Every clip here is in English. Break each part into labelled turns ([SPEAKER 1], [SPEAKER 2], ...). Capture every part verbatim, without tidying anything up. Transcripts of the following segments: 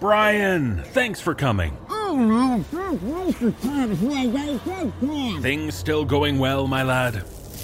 [SPEAKER 1] Brian, thanks for coming. Things still going well, my lad?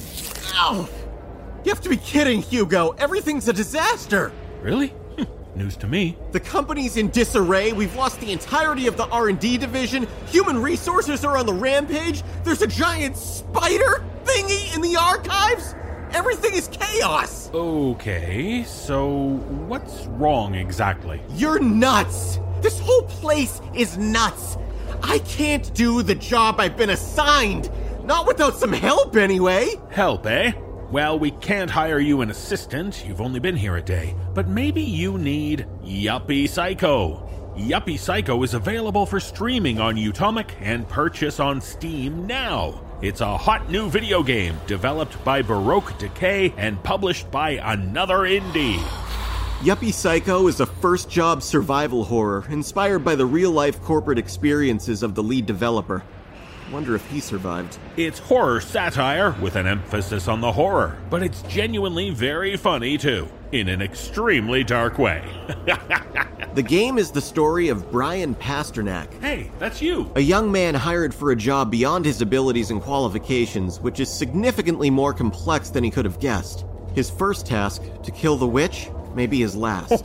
[SPEAKER 2] Ow! You have to be kidding, Hugo. Everything's a disaster.
[SPEAKER 1] Really? News to me.
[SPEAKER 2] The company's in disarray. We've lost the entirety of the R and D division. Human resources are on the rampage. There's a giant spider thingy in the archives. Everything is chaos.
[SPEAKER 1] Okay, so what's wrong exactly?
[SPEAKER 2] You're nuts. This whole place is nuts. I can't do the job I've been assigned. Not without some help, anyway.
[SPEAKER 1] Help, eh? Well, we can't hire you an assistant. You've only been here a day. But maybe you need Yuppie Psycho. Yuppie Psycho is available for streaming on Utomic and purchase on Steam now. It's a hot new video game developed by Baroque Decay and published by another indie.
[SPEAKER 2] Yuppie Psycho is a first-job survival horror inspired by the real-life corporate experiences of the lead developer. Wonder if he survived.
[SPEAKER 1] It's horror satire with an emphasis on the horror, but it's genuinely very funny too, in an extremely dark way.
[SPEAKER 2] The game is the story of Brian Pasternak.
[SPEAKER 1] Hey, that's you.
[SPEAKER 2] A young man hired for a job beyond his abilities and qualifications, which is significantly more complex than he could have guessed. His first task, to kill the witch, may be his last.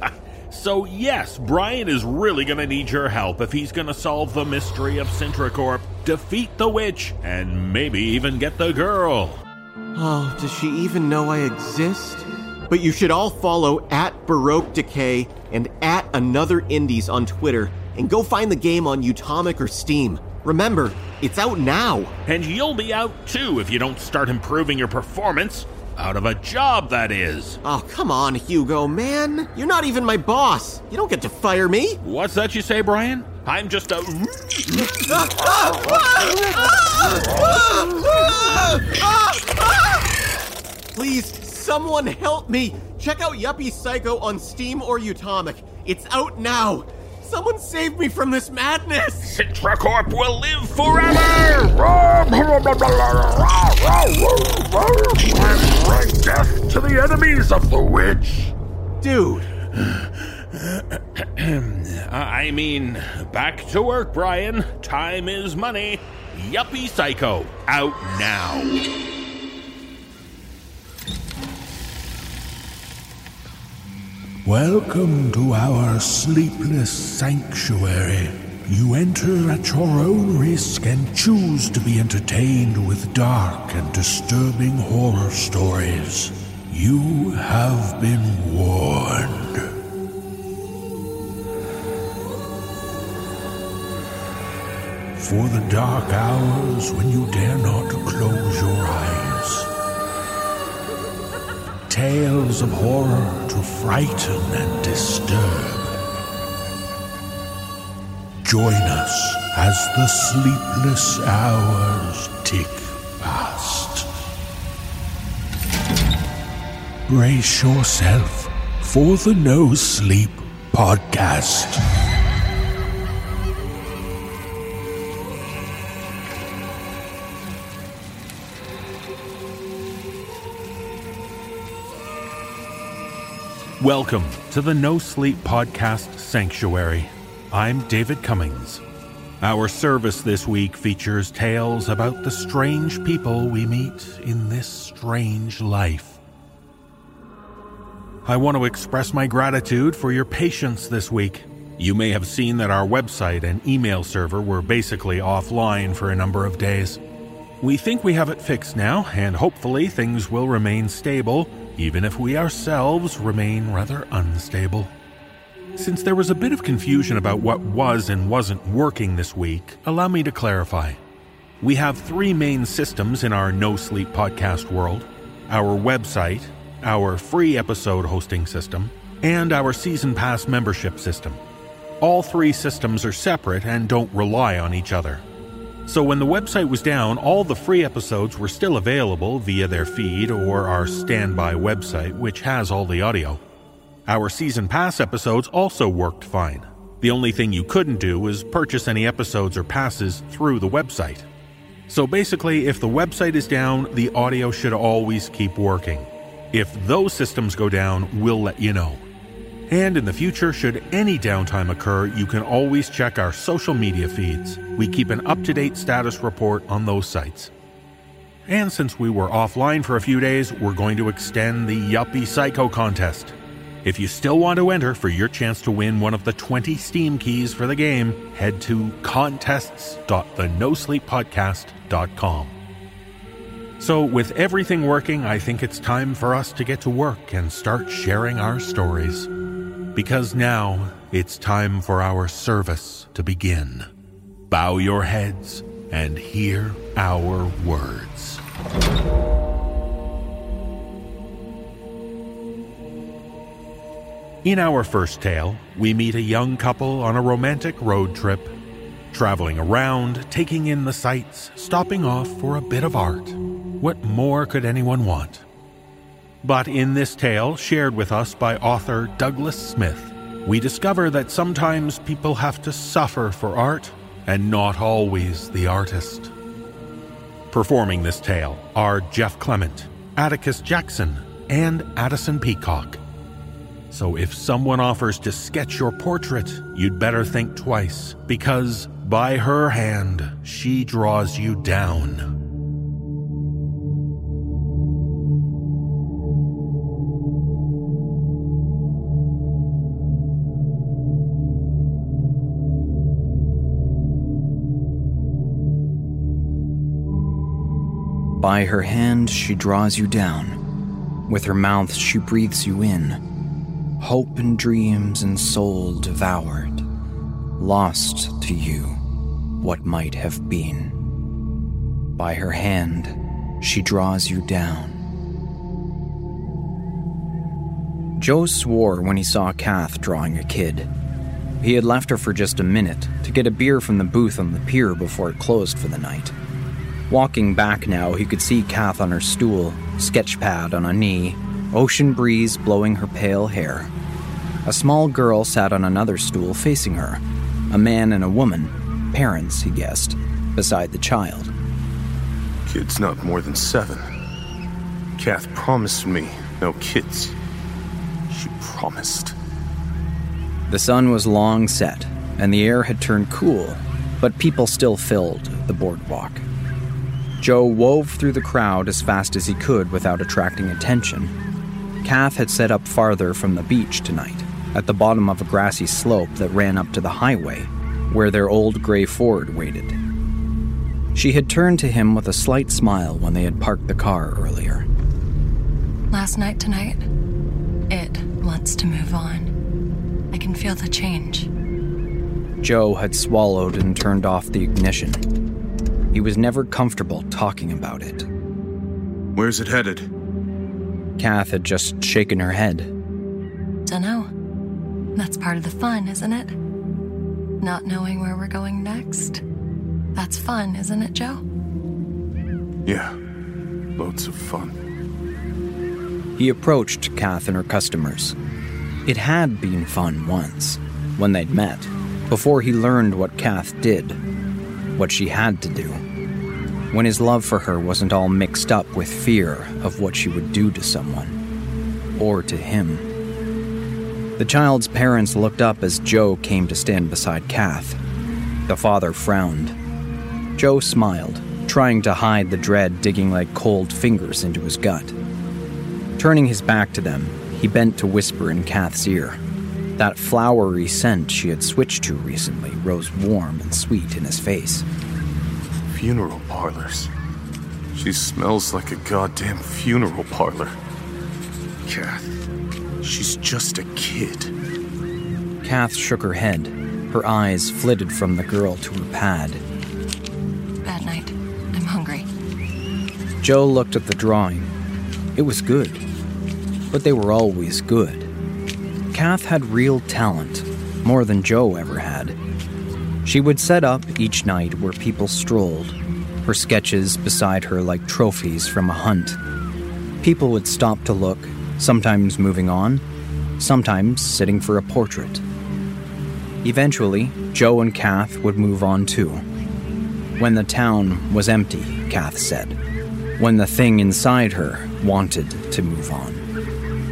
[SPEAKER 1] So yes, Brian is really gonna need your help if he's gonna solve the mystery of Sintracorp, defeat the witch, and maybe even get the girl.
[SPEAKER 2] Oh, does she even know I exist? But you should all follow at Baroque Decay and at Another Indies on Twitter, and go find the game on Utomic or Steam. Remember, it's out now.
[SPEAKER 1] And you'll be out too if you don't start improving your performance. Out of a job, that is.
[SPEAKER 2] Oh, come on, Hugo, man. You're not even my boss. You don't get to fire me.
[SPEAKER 1] What's that you say, Brian? I'm just a...
[SPEAKER 2] Please, someone help me. Check out Yuppie Psycho on Steam or Utomic. It's out now. Someone save me from this madness.
[SPEAKER 1] Sintracorp will live forever! And bring death to the enemies of the witch.
[SPEAKER 2] Dude.
[SPEAKER 1] I mean, back to work, Brian. Time is money. Yuppie Psycho, out now.
[SPEAKER 3] Welcome to our sleepless sanctuary. You enter at your own risk and choose to be entertained with dark and disturbing horror stories. You have been warned. For the dark hours when you dare not close your eyes. Tales of horror to frighten and disturb. Join us as the sleepless hours tick past. Brace yourself for the No Sleep Podcast.
[SPEAKER 1] Welcome to the No Sleep Podcast Sanctuary. I'm David Cummings. Our service this week features tales about the strange people we meet in this strange life. I want to express my gratitude for your patience this week. You may have seen that our website and email server were basically offline for a number of days. We think we have it fixed now, and hopefully things will remain stable, even if we ourselves remain rather unstable. Since there was a bit of confusion about what was and wasn't working this week, allow me to clarify. We have three main systems in our No Sleep Podcast world: our website, our free episode hosting system, and our Season Pass membership system. All three systems are separate and don't rely on each other. So when the website was down, all the free episodes were still available via their feed or our standby website, which has all the audio. Our Season Pass episodes also worked fine. The only thing you couldn't do was purchase any episodes or passes through the website. So basically, if the website is down, the audio should always keep working. If those systems go down, we'll let you know. And in the future, should any downtime occur, you can always check our social media feeds. We keep an up-to-date status report on those sites. And since we were offline for a few days, we're going to extend the Yuppie Psycho contest. If you still want to enter for your chance to win one of the twenty Steam keys for the game, head to contests dot the no sleep podcast dot com. So with everything working, I think it's time for us to get to work and start sharing our stories. Because now it's time for our service to begin. Bow your heads and hear our words. In our first tale, we meet a young couple on a romantic road trip, traveling around, taking in the sights, stopping off for a bit of art. What more could anyone want? But in this tale, shared with us by author Douglas Smith, we discover that sometimes people have to suffer for art, and not always the artist. Performing this tale are Jeff Clement, Atticus Jackson, and Addison Peacock. So if someone offers to sketch your portrait, you'd better think twice, because by her hand, she draws you down.
[SPEAKER 4] By her hand, she draws you down. With her mouth, she breathes you in. Hope and dreams and soul devoured. Lost to you, what might have been. By her hand, she draws you down. Joe swore when he saw Kath drawing a kid. He had left her for just a minute to get a beer from the booth on the pier before it closed for the night. Walking back now, he could see Kath on her stool, sketch pad on a knee, ocean breeze blowing her pale hair. A small girl sat on another stool facing her. A man and a woman, parents, he guessed, beside the child.
[SPEAKER 5] Kid's not more than seven. Kath promised me no kids. She promised.
[SPEAKER 4] The sun was long set, and the air had turned cool, but people still filled the boardwalk. Joe wove through the crowd as fast as he could without attracting attention. Kath had set up farther from the beach tonight, at the bottom of a grassy slope that ran up to the highway, where their old gray Ford waited. She had turned to him with a slight smile when they had parked the car earlier.
[SPEAKER 6] Last night tonight, it wants to move on. I can feel the change.
[SPEAKER 4] Joe had swallowed and turned off the ignition. He was never comfortable talking about it.
[SPEAKER 5] Where's it headed?
[SPEAKER 4] Kath had just shaken her head.
[SPEAKER 6] Dunno. That's part of the fun, isn't it? Not knowing where we're going next. That's fun, isn't it, Joe?
[SPEAKER 5] Yeah, loads of fun.
[SPEAKER 4] He approached Kath and her customers. It had been fun once, when they'd met, before he learned what Kath did. What she had to do, when his love for her wasn't all mixed up with fear of what she would do to someone, or to him. The child's parents looked up as Joe came to stand beside Kath. The father frowned. Joe smiled, trying to hide the dread digging like cold fingers into his gut. Turning his back to them, he bent to whisper in Kath's ear. That flowery scent she had switched to recently rose warm and sweet in his face.
[SPEAKER 5] Funeral parlors. She smells like a goddamn funeral parlor. Kath, she's just a kid.
[SPEAKER 4] Kath shook her head. Her eyes flitted from the girl to her pad.
[SPEAKER 6] Bad night. I'm hungry.
[SPEAKER 4] Joe looked at the drawing. It was good. But they were always good. Kath had real talent, more than Joe ever had. She would set up each night where people strolled, her sketches beside her like trophies from a hunt. People would stop to look, sometimes moving on, sometimes sitting for a portrait. Eventually, Joe and Kath would move on too. When the town was empty, Kath said. When the thing inside her wanted to move on.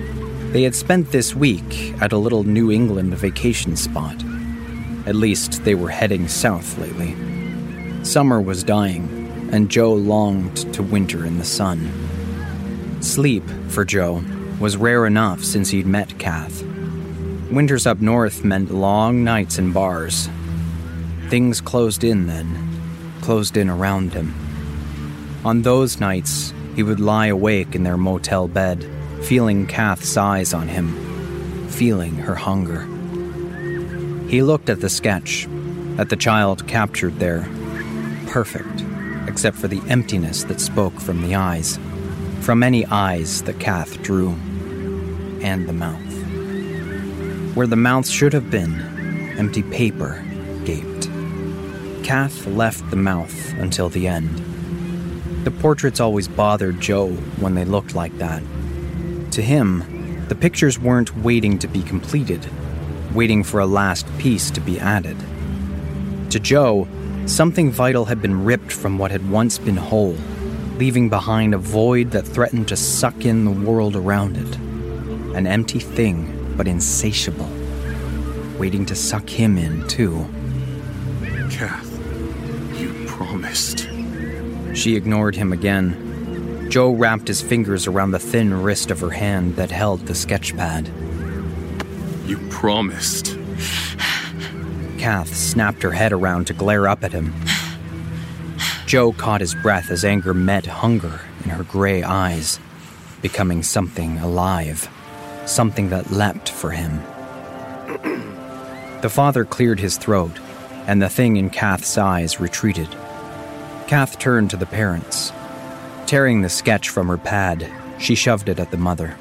[SPEAKER 4] They had spent this week at a little New England vacation spot. At least they were heading south lately. Summer was dying, and Joe longed to winter in the sun. Sleep, for Joe, was rare enough since he'd met Kath. Winters up north meant long nights in bars. Things closed in then, closed in around him. On those nights, he would lie awake in their motel bed, feeling Kath's eyes on him, feeling her hunger. He looked at the sketch, at the child captured there, perfect, except for the emptiness that spoke from the eyes, from any eyes that Kath drew, and the mouth. Where the mouth should have been, empty paper gaped. Kath left the mouth until the end. The portraits always bothered Joe when they looked like that. To him, the pictures weren't waiting to be completed, waiting for a last piece to be added. To Joe, something vital had been ripped from what had once been whole, leaving behind a void that threatened to suck in the world around it. An empty thing, but insatiable, waiting to suck him in, too.
[SPEAKER 5] Kath, you promised.
[SPEAKER 4] She ignored him again. Joe wrapped his fingers around the thin wrist of her hand that held the sketch pad.
[SPEAKER 5] You promised.
[SPEAKER 4] Kath snapped her head around to glare up at him. Joe caught his breath as anger met hunger in her gray eyes, becoming something alive. Something that leapt for him. The father cleared his throat, and the thing in Kath's eyes retreated. Kath turned to the parents. Tearing the sketch from her pad, she shoved it at the mother.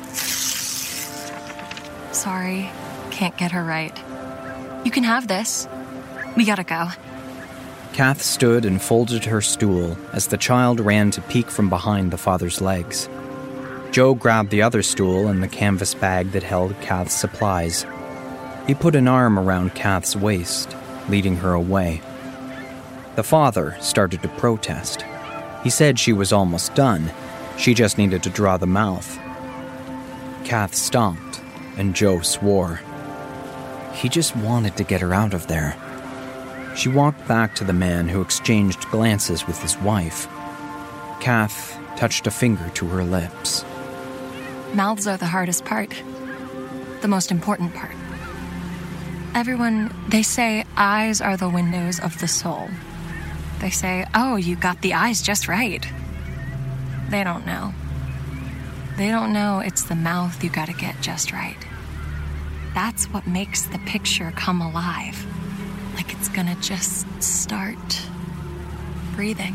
[SPEAKER 6] Sorry, can't get her right. You can have this. We gotta go.
[SPEAKER 4] Kath stood and folded her stool as the child ran to peek from behind the father's legs. Joe grabbed the other stool and the canvas bag that held Kath's supplies. He put an arm around Kath's waist, leading her away. The father started to protest. He said she was almost done. She just needed to draw the mouth. Kath stomped, and Joe swore. He just wanted to get her out of there. She walked back to the man who exchanged glances with his wife. Kath touched a finger to her lips.
[SPEAKER 6] Mouths are the hardest part. The most important part. Everyone, they say eyes are the windows of the soul. They say, oh, you got the eyes just right. They don't know. They don't know it's the mouth you gotta get just right. That's what makes the picture come alive. Like it's gonna just start breathing.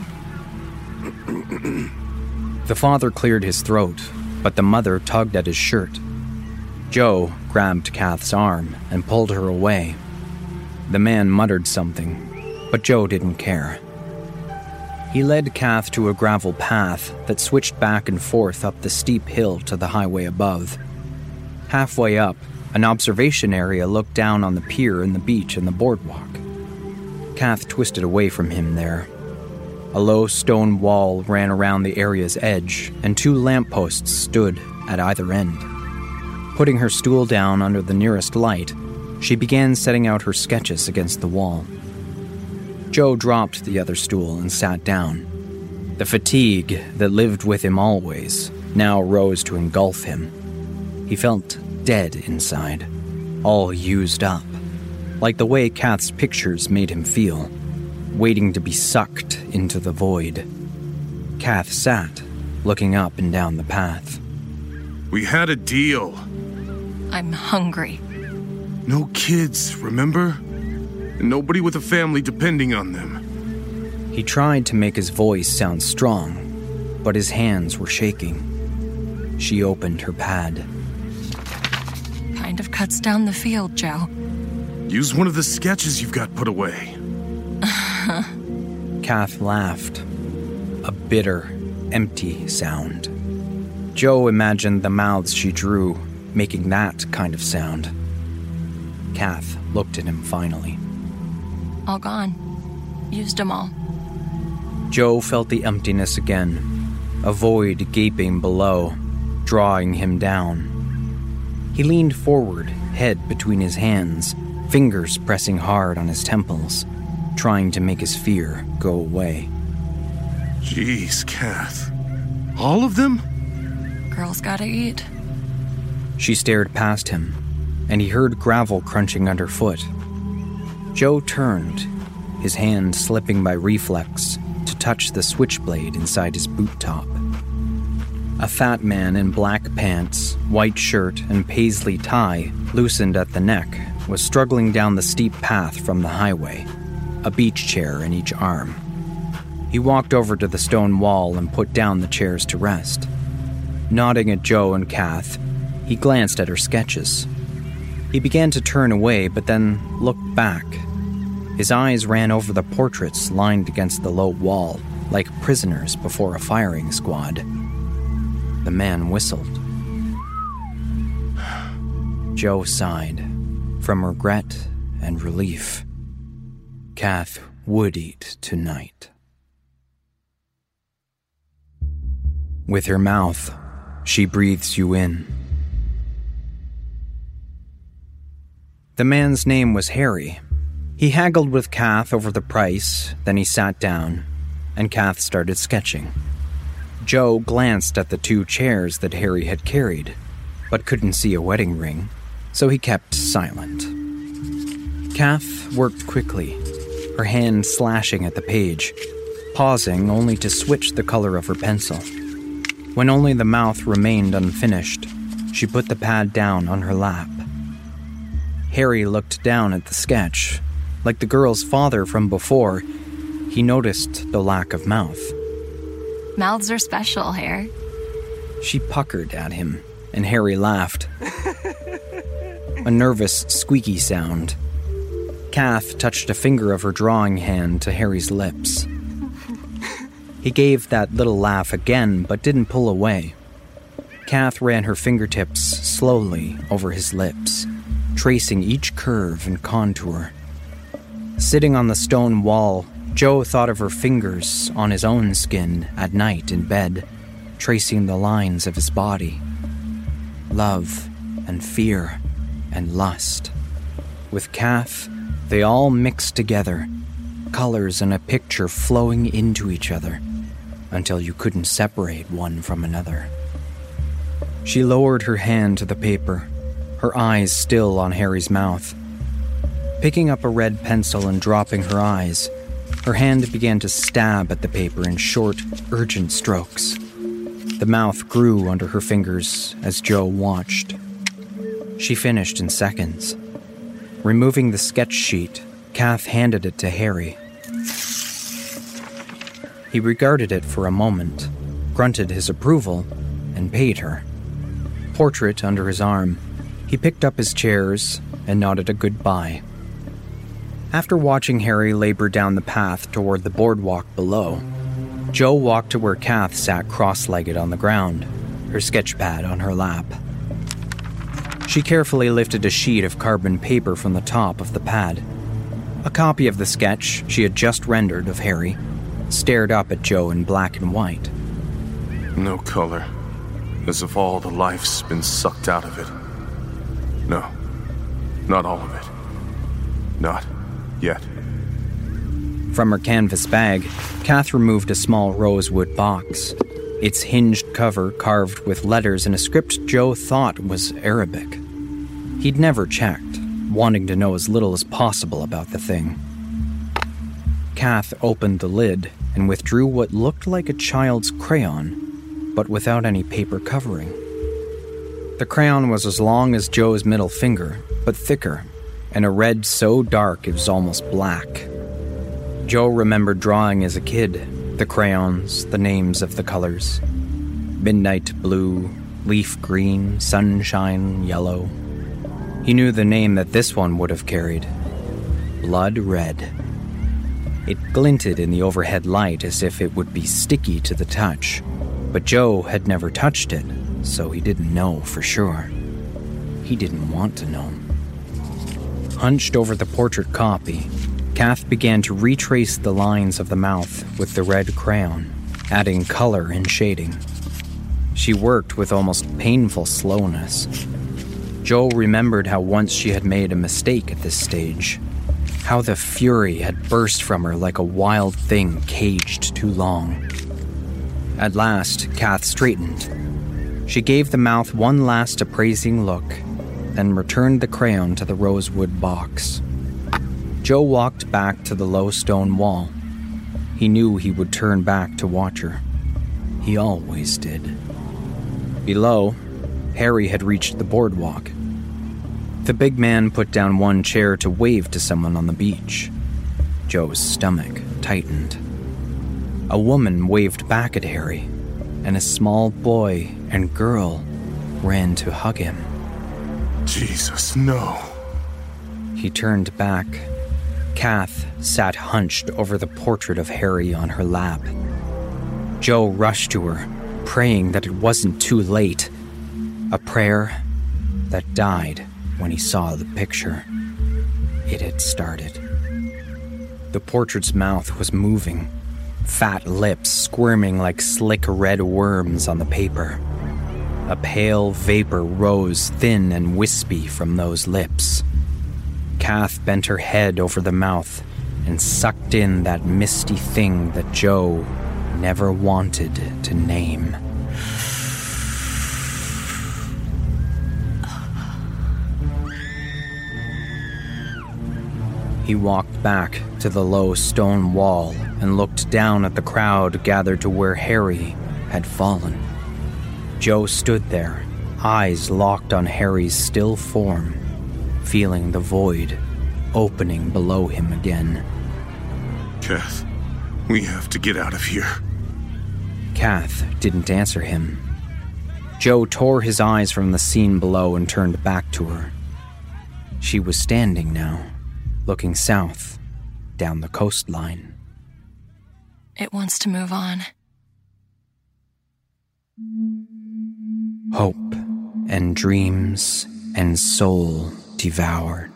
[SPEAKER 4] The father cleared his throat, but the mother tugged at his shirt. Joe grabbed Kath's arm and pulled her away. The man muttered something, but Joe didn't care. He led Kath to a gravel path that switched back and forth up the steep hill to the highway above. Halfway up, an observation area looked down on the pier and the beach and the boardwalk. Kath twisted away from him there. A low stone wall ran around the area's edge, and two lampposts stood at either end. Putting her stool down under the nearest light, she began setting out her sketches against the wall. Joe dropped the other stool and sat down. The fatigue that lived with him always now rose to engulf him. He felt dead inside, all used up, like the way Kath's pictures made him feel, waiting to be sucked into the void. Kath sat, looking up and down the path.
[SPEAKER 5] We had a deal.
[SPEAKER 6] I'm hungry.
[SPEAKER 5] No kids, remember? Nobody with a family depending on them.
[SPEAKER 4] He tried to make his voice sound strong, but his hands were shaking. She opened her pad.
[SPEAKER 6] Kind of cuts down the field, Joe.
[SPEAKER 5] Use one of the sketches you've got put away.
[SPEAKER 4] Kath laughed. A bitter, empty sound. Joe imagined the mouths she drew making that kind of sound. Kath looked at him finally.
[SPEAKER 6] All gone. Used them all.
[SPEAKER 4] Joe felt the emptiness again, a void gaping below, drawing him down. He leaned forward, head between his hands, fingers pressing hard on his temples, trying to make his fear go away.
[SPEAKER 5] Jeez, Kath. All of them?
[SPEAKER 6] Girls gotta eat.
[SPEAKER 4] She stared past him, and he heard gravel crunching underfoot. Joe turned, his hand slipping by reflex to touch the switchblade inside his boot top. A fat man in black pants, white shirt, and paisley tie, loosened at the neck, was struggling down the steep path from the highway, a beach chair in each arm. He walked over to the stone wall and put down the chairs to rest. Nodding at Joe and Kath, he glanced at her sketches. He began to turn away, but then looked back. His eyes ran over the portraits lined against the low wall, like prisoners before a firing squad. The man whistled. Joe sighed, from regret and relief. Kath would eat tonight. With her mouth, she breathes you in. The man's name was Harry. He haggled with Kath over the price, then he sat down, and Kath started sketching. Joe glanced at the two chairs that Harry had carried, but couldn't see a wedding ring, so he kept silent. Kath worked quickly, her hand slashing at the page, pausing only to switch the color of her pencil. When only the mouth remained unfinished, she put the pad down on her lap. Harry looked down at the sketch. Like the girl's father from before, he noticed the lack of mouth.
[SPEAKER 6] Mouths are special, Harry.
[SPEAKER 4] She puckered at him, and Harry laughed. A nervous, squeaky sound. Kath touched a finger of her drawing hand to Harry's lips. He gave that little laugh again, but didn't pull away. Kath ran her fingertips slowly over his lips, tracing each curve and contour. Sitting on the stone wall, Joe thought of her fingers on his own skin at night in bed, tracing the lines of his body. Love and fear and lust. With Kath, they all mixed together, colors in a picture flowing into each other, until you couldn't separate one from another. She lowered her hand to the paper, her eyes still on Harry's mouth. Picking up a red pencil and dropping her eyes, her hand began to stab at the paper in short, urgent strokes. The mouth grew under her fingers as Joe watched. She finished in seconds. Removing the sketch sheet, Kath handed it to Harry. He regarded it for a moment, grunted his approval, and paid her. Portrait under his arm, he picked up his chairs and nodded a goodbye. After watching Harry labor down the path toward the boardwalk below, Joe walked to where Kath sat cross-legged on the ground, her sketchpad on her lap. She carefully lifted a sheet of carbon paper from the top of the pad. A copy of the sketch she had just rendered of Harry stared up at Joe in black and white.
[SPEAKER 5] No color, as if all the life's been sucked out of it. No, not all of it. Not yet.
[SPEAKER 4] From her canvas bag, Kath removed a small rosewood box, its hinged cover carved with letters in a script Joe thought was Arabic. He'd never checked, wanting to know as little as possible about the thing. Kath opened the lid and withdrew what looked like a child's crayon, but without any paper covering. The crayon was as long as Joe's middle finger, but thicker, and a red so dark it was almost black. Joe remembered drawing as a kid, the crayons, the names of the colors. Midnight blue, leaf green, sunshine yellow. He knew the name that this one would have carried. Blood red. It glinted in the overhead light as if it would be sticky to the touch, but Joe had never touched it, so he didn't know for sure. He didn't want to know. Hunched over the portrait copy, Kath began to retrace the lines of the mouth with the red crayon, adding color and shading. She worked with almost painful slowness. Joe remembered how once she had made a mistake at this stage, how the fury had burst from her like a wild thing caged too long. At last, Kath straightened. She gave the mouth one last appraising look, then returned the crayon to the rosewood box. Joe walked back to the low stone wall. He knew he would turn back to watch her. He always did. Below, Harry had reached the boardwalk. The big man put down one chair to wave to someone on the beach. Joe's stomach tightened. A woman waved back at Harry, and a small boy and girl ran to hug him.
[SPEAKER 5] Jesus, no.
[SPEAKER 4] He turned back. Kath sat hunched over the portrait of Harry on her lap. Joe rushed to her, praying that it wasn't too late. A prayer that died when he saw the picture. It had started. The portrait's mouth was moving, fat lips squirming like slick red worms on the paper. A pale vapor rose thin and wispy from those lips. Kath bent her head over the mouth and sucked in that misty thing that Joe never wanted to name. He walked back to the low stone wall and looked down at the crowd gathered to where Harry had fallen. Joe stood there, eyes locked on Harry's still form, feeling the void opening below him again.
[SPEAKER 5] Kath, we have to get out of here.
[SPEAKER 4] Kath didn't answer him. Joe tore his eyes from the scene below and turned back to her. She was standing now, looking south, down the coastline.
[SPEAKER 6] It wants to move on.
[SPEAKER 4] Hope and dreams and soul devoured.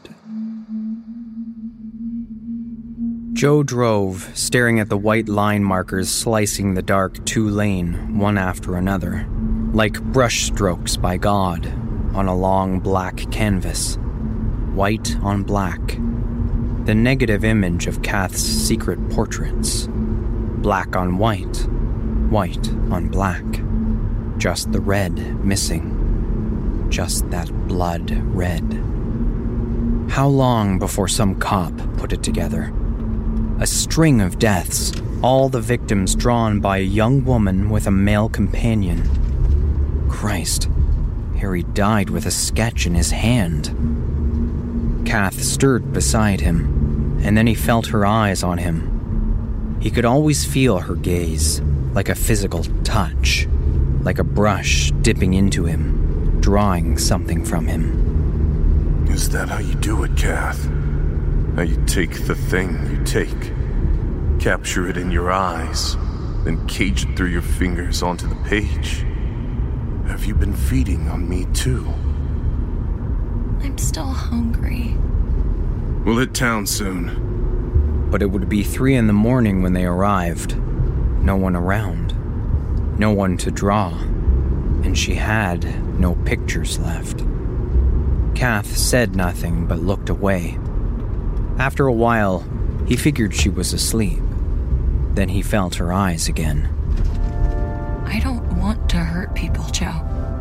[SPEAKER 4] Joe drove, staring at the white line markers slicing the dark two-lane one after another, like brush strokes by God on a long black canvas. White on black. The negative image of Kath's secret portraits. Black on white. White on black. Just the red missing. Just that blood red. How long before some cop put it together? A string of deaths, all the victims drawn by a young woman with a male companion. Christ, Harry died with a sketch in his hand. Kath stirred beside him, and then he felt her eyes on him. He could always feel her gaze, like a physical touch. Like a brush dipping into him, drawing something from him.
[SPEAKER 5] Is that how you do it, Kath? How you take the thing you take, capture it in your eyes, then cage it through your fingers onto the page? Have you been feeding on me too?
[SPEAKER 6] I'm still hungry.
[SPEAKER 5] We'll hit town soon.
[SPEAKER 4] But it would be three in the morning when they arrived. No one around. No one to draw, and she had no pictures left. Kath said nothing but looked away. After a while, he figured she was asleep. Then he felt her eyes again.
[SPEAKER 6] I don't want to hurt people, Joe.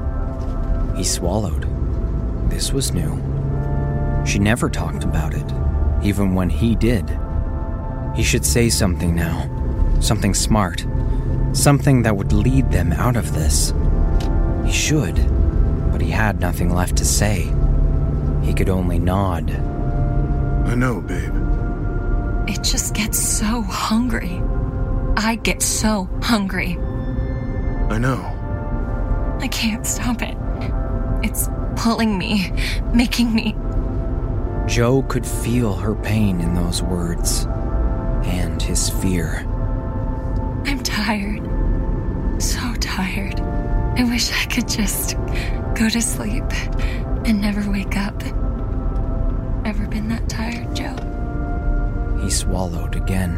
[SPEAKER 4] He swallowed. This was new. She never talked about it, even when he did. He should say something now. Something smart. Something that would lead them out of this. He should, but he had nothing left to say. He could only nod.
[SPEAKER 5] I know, babe.
[SPEAKER 6] It just gets so hungry. I get so hungry.
[SPEAKER 5] I know.
[SPEAKER 6] I can't stop it. It's pulling me, making me...
[SPEAKER 4] Joe could feel her pain in those words, and his fear.
[SPEAKER 6] I'm tired. So tired. I wish I could just go to sleep and never wake up. Ever been that tired, Joe?
[SPEAKER 4] He swallowed again.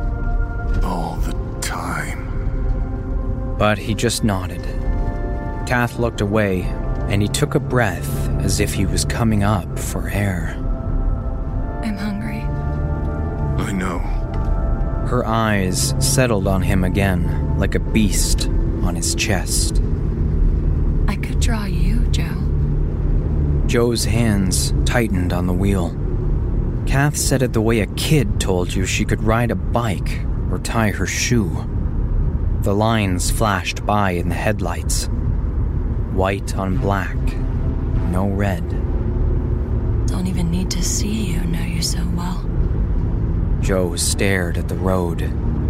[SPEAKER 5] All the time.
[SPEAKER 4] But he just nodded. Kath looked away, and he took a breath as if he was coming up for air.
[SPEAKER 6] I'm hungry.
[SPEAKER 5] I know.
[SPEAKER 4] Her eyes settled on him again, like a beast on his chest.
[SPEAKER 6] I could draw you, Joe.
[SPEAKER 4] Joe's hands tightened on the wheel. Kath said it the way a kid told you she could ride a bike or tie her shoe. The lines flashed by in the headlights. White on black, no red.
[SPEAKER 6] Don't even need to see you, know you so well.
[SPEAKER 4] Joe stared at the road.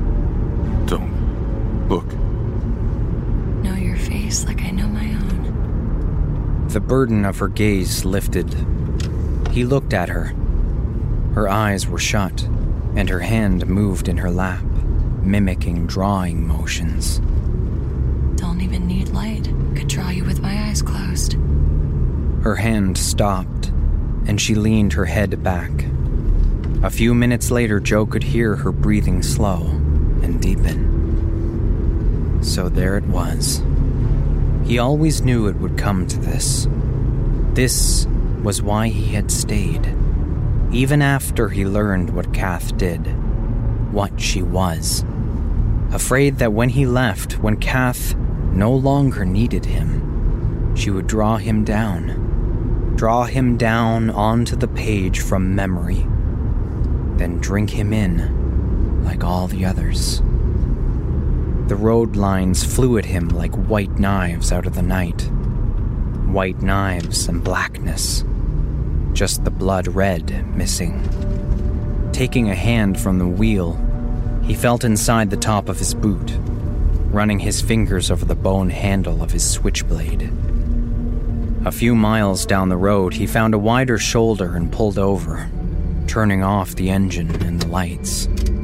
[SPEAKER 5] Don't look.
[SPEAKER 6] Know your face like I know my own.
[SPEAKER 4] The burden of her gaze lifted. He looked at her. Her eyes were shut, and her hand moved in her lap, mimicking drawing motions.
[SPEAKER 6] Don't even need light. Could draw you with my eyes closed.
[SPEAKER 4] Her hand stopped, and she leaned her head back. A few minutes later, Joe could hear her breathing slow and deepen. So there it was. He always knew it would come to this. This was why he had stayed. Even after he learned what Kath did, what she was. Afraid that when he left, when Kath no longer needed him, she would draw him down. Draw him down onto the page from memory. Then drink him in, like all the others. The road lines flew at him like white knives out of the night. White knives and blackness. Just the blood red missing. Taking a hand from the wheel, he felt inside the top of his boot, running his fingers over the bone handle of his switchblade. A few miles down the road, he found a wider shoulder and pulled over, turning off the engine and the lights.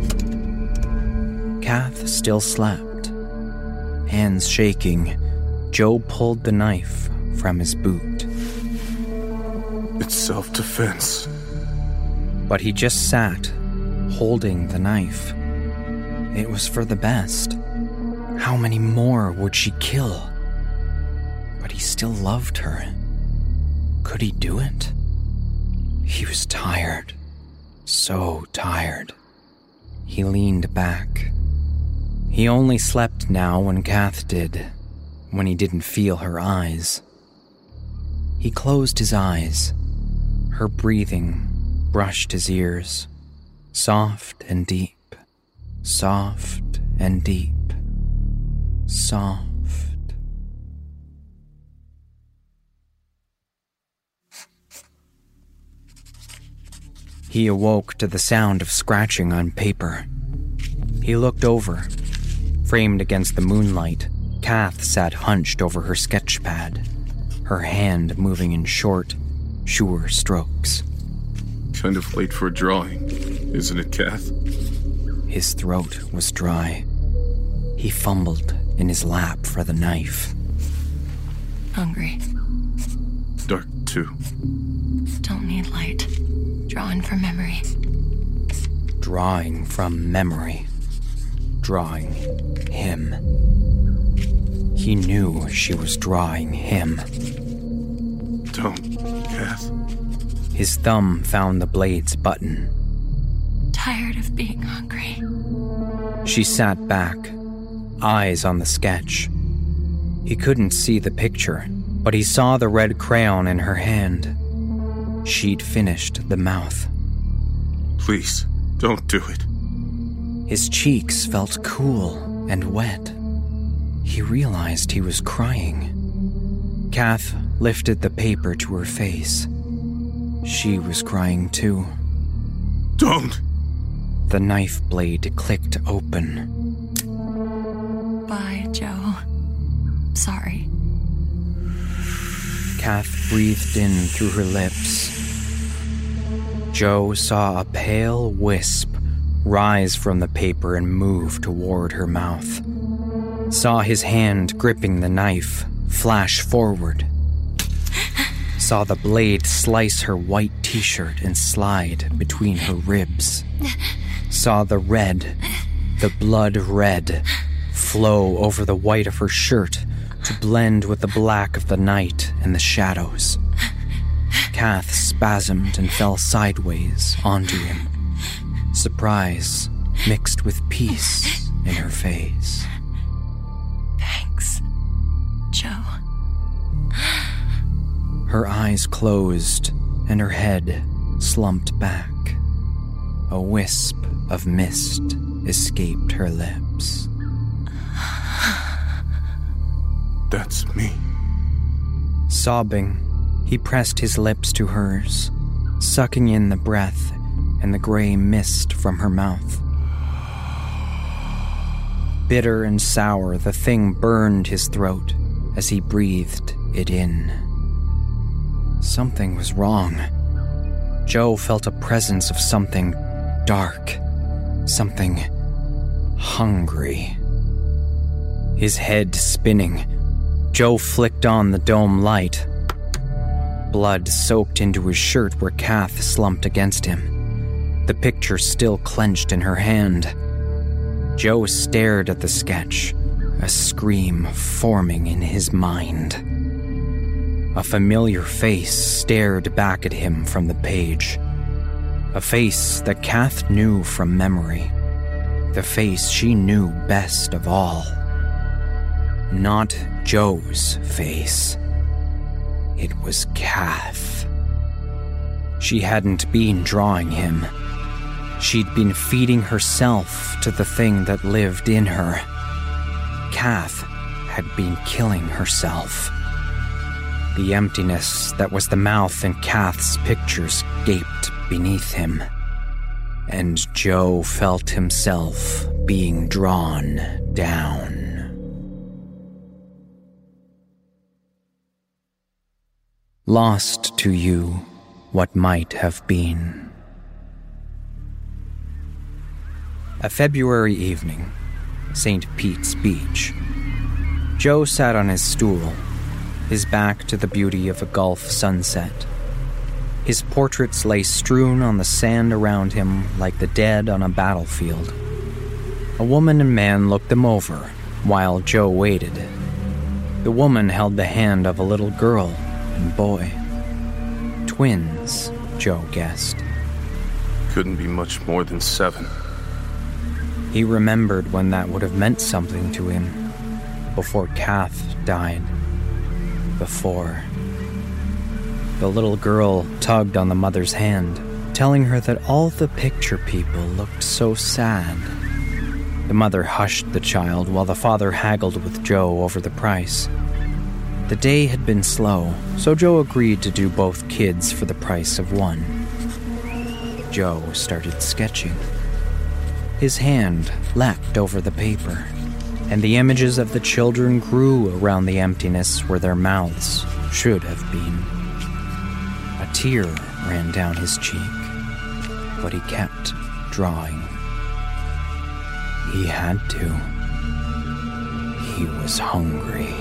[SPEAKER 4] Kath still slept. Hands shaking, Joe pulled the knife from his boot.
[SPEAKER 5] It's self-defense.
[SPEAKER 4] But he just sat, holding the knife. It was for the best. How many more would she kill? But he still loved her. Could he do it? He was tired. So tired. He leaned back. He only slept now when Kath did, when he didn't feel her eyes. He closed his eyes. Her breathing brushed his ears, soft and deep, soft and deep, soft. He awoke to the sound of scratching on paper. He looked over. Framed against the moonlight, Kath sat hunched over her sketch pad, her hand moving in short, sure strokes.
[SPEAKER 5] Kind of late for a drawing, isn't it, Kath?
[SPEAKER 4] His throat was dry. He fumbled in his lap for the knife.
[SPEAKER 6] Hungry.
[SPEAKER 5] Dark, too.
[SPEAKER 6] Don't need light. Drawing from memory.
[SPEAKER 4] Drawing from memory. Drawing him. He knew she was drawing him.
[SPEAKER 5] Don't, Kath.
[SPEAKER 4] His thumb found the blade's button.
[SPEAKER 6] Tired of being hungry.
[SPEAKER 4] She sat back, eyes on the sketch. He couldn't see the picture, but he saw the red crayon in her hand. She'd finished the mouth.
[SPEAKER 5] Please, don't do it.
[SPEAKER 4] His cheeks felt cool and wet. He realized he was crying. Kath lifted the paper to her face. She was crying too.
[SPEAKER 5] Don't!
[SPEAKER 4] The knife blade clicked open.
[SPEAKER 6] Bye, Joe. Sorry.
[SPEAKER 4] Kath breathed in through her lips. Joe saw a pale wisp rise from the paper and move toward her mouth. Saw his hand gripping the knife flash forward. Saw the blade slice her white t-shirt and slide between her ribs. Saw the red, the blood red, flow over the white of her shirt, to blend with the black of the night and the shadows. Kath spasmed and fell sideways onto him, surprise mixed with peace in her face.
[SPEAKER 6] Thanks, Joe.
[SPEAKER 4] Her eyes closed and her head slumped back. A wisp of mist escaped her lips.
[SPEAKER 5] That's me.
[SPEAKER 4] Sobbing, he pressed his lips to hers, sucking in the breath and the gray mist from her mouth. Bitter and sour, the thing burned his throat as he breathed it in. Something was wrong. Joe felt a presence of something dark, something hungry. His head spinning, Joe flicked on the dome light. Blood soaked into his shirt where Kath slumped against him, the picture still clenched in her hand. Joe stared at the sketch, a scream forming in his mind. A familiar face stared back at him from the page. A face that Kath knew from memory. The face she knew best of all. Not Joe's face. It was Kath. She hadn't been drawing him. She'd been feeding herself to the thing that lived in her. Kath had been killing herself. The emptiness that was the mouth in Kath's pictures gaped beneath him, and Joe felt himself being drawn down. Lost to you what might have been. A February evening, Saint Pete's Beach. Joe sat on his stool, his back to the beauty of a Gulf sunset. His portraits lay strewn on the sand around him like the dead on a battlefield. A woman and man looked them over while Joe waited. The woman held the hand of a little girl and boy. Twins, Joe guessed.
[SPEAKER 5] Couldn't be much more than seven.
[SPEAKER 4] He remembered when that would have meant something to him, before Kath died. Before. The little girl tugged on the mother's hand, telling her that all the picture people looked so sad. The mother hushed the child while the father haggled with Joe over the price. The day had been slow, so Joe agreed to do both kids for the price of one. Joe started sketching. His hand leapt over the paper, and the images of the children grew around the emptiness where their mouths should have been. A tear ran down his cheek, but he kept drawing. He had to. He was hungry.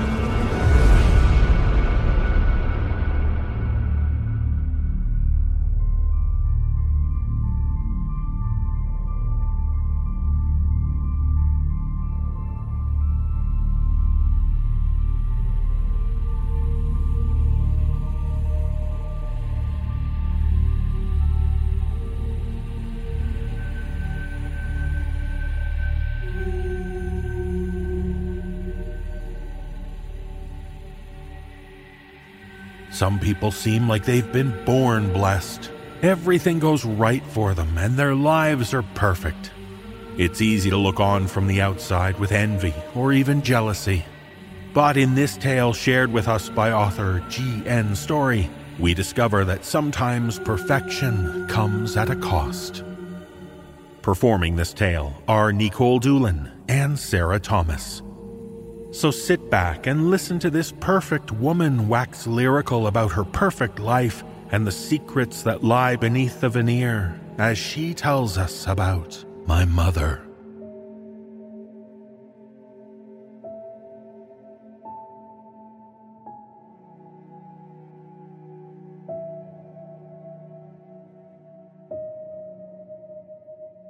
[SPEAKER 1] Some people seem like they've been born blessed. Everything goes right for them, and their lives are perfect. It's easy to look on from the outside with envy or even jealousy. But in this tale shared with us by author G N Story, we discover that sometimes perfection comes at a cost. Performing this tale are Nicole Doolin and Sarah Thomas. So sit back and listen to this perfect woman wax lyrical about her perfect life and the secrets that lie beneath the veneer as she tells us about my mother.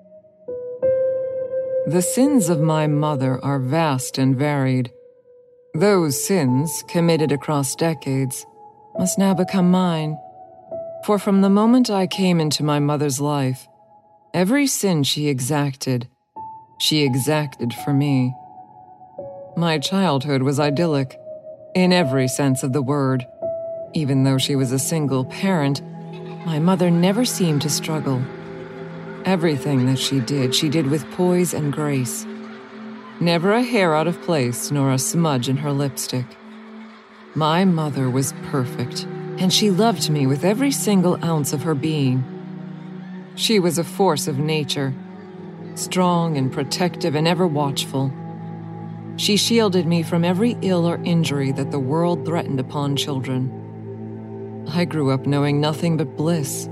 [SPEAKER 7] The sins of my mother are vast and varied. Those sins, committed across decades, must now become mine. For from the moment I came into my mother's life, every sin she exacted, she exacted for me. My childhood was idyllic, in every sense of the word. Even though she was a single parent, my mother never seemed to struggle. Everything that she did, she did with poise and grace. Never a hair out of place, nor a smudge in her lipstick. My mother was perfect, and she loved me with every single ounce of her being. She was a force of nature, strong and protective and ever watchful. She shielded me from every ill or injury that the world threatened upon children. I grew up knowing nothing but bliss.